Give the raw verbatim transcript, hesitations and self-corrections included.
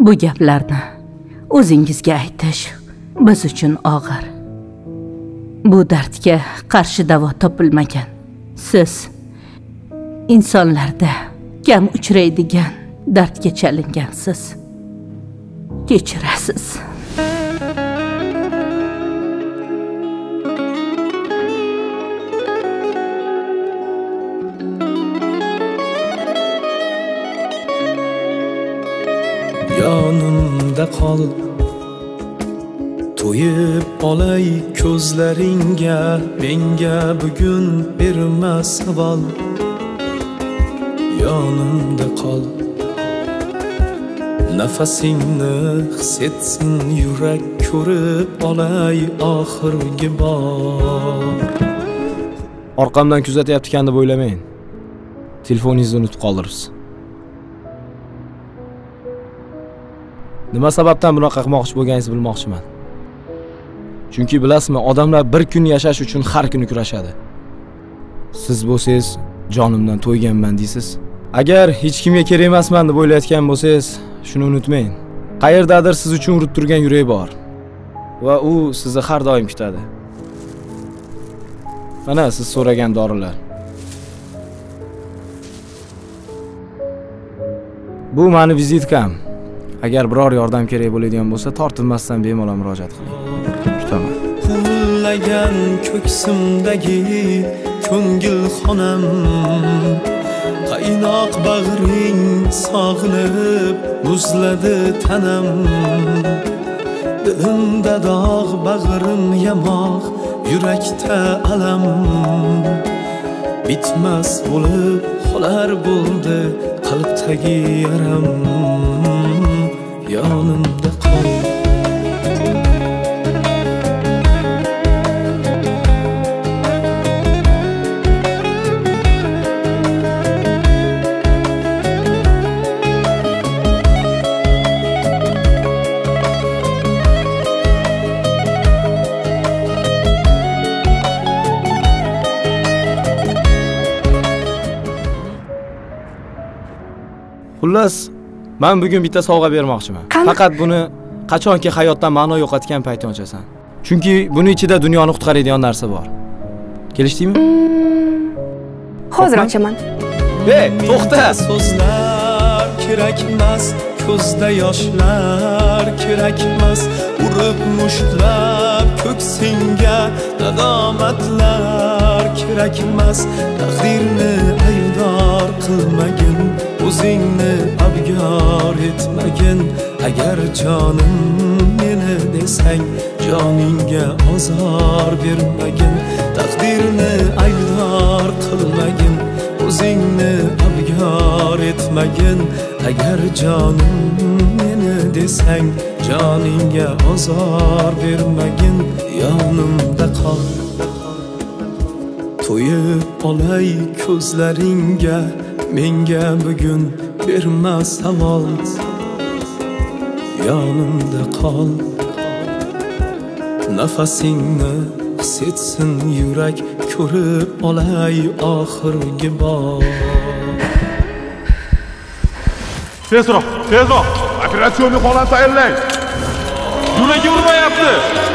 Bu gaplarni o'zingizga aytish biz uchun og'ir. Bu dardga qarshi davo topilmagan. Siz insonlarda kam uchraydigan dardga chalingansiz. Kechirasiz. Yonimda qol, to'yib olay ko'zlaringga, menga bugun berma savol. Yonimda qol, nafasingni his etsin yurak, ko'rib olay oxirgi bor. Orqamdan kuzatyapti-kan deb o'ylamang. Telefoningizni unutib qoldirsiz. Nima sababdan bunaqa qilmoqchi bo'lganingizni bilmoqchiman. Chunki bilasizmi, odamlar bir kun yashash uchun har kuni kurashadi. Siz bo'lsangiz, jonimdan to'yganman deysiz. Agar hech kimga kerak emasman deb o'ylayotgan bo'lsangiz, shuni unutmang. Qayerdadir siz uchun urib turgan yurak bor va u sizni har doim kutadi. Mana siz so'ragan dorilar. Bu meni vizitkam. Agar biror yordam kerak bo'ladigan bo'lsa, tortinmasdan bemalol murojaat qiling. Kutaman. Hullagan ko'ksimdagi ko'ngil xonam, qaynoq bag'ring sog'inib muzladi tanam. Dilimda dog', bag'rim yamoq, yurakda alam. Bitmas bo'lib qolar bo'ldi qalbdagi yaram. Yonimda qol, xullas, men bugun bitta sovg'a bermoqchiman. Faqat buni qachonki hayotdan ma'no yo'qotgan paytda ochasan. Chunki buni ichida dunyoni qutqaradigan narsa bor. Kelishdingmi? Hozir ochaman. Ey, to'xta. So'zlar kerak emas, ko'zda yoshlar kerak emas, urib mushtlab ko'ksingga nadomatlar kerak emas. Taqdirni aybdor qilmagin, o'zingni abgor etmagin. Agar jonim meni desang, joningga ozor bermagin. Taqdirni aybdor qilmagin, o'zingni abgor etmagin. Agar jonim meni desang, joningga ozor bermagin. Yonimda qol, to'yib olay ko'zlaringga, menga bugun berma savol. Yonimda qol, nafasingni his etsin yurak, ko'rib olay oxirgi bor. Tezroq, tezroq, operatsionni holat tayyorlang. Yuragi urmayapti.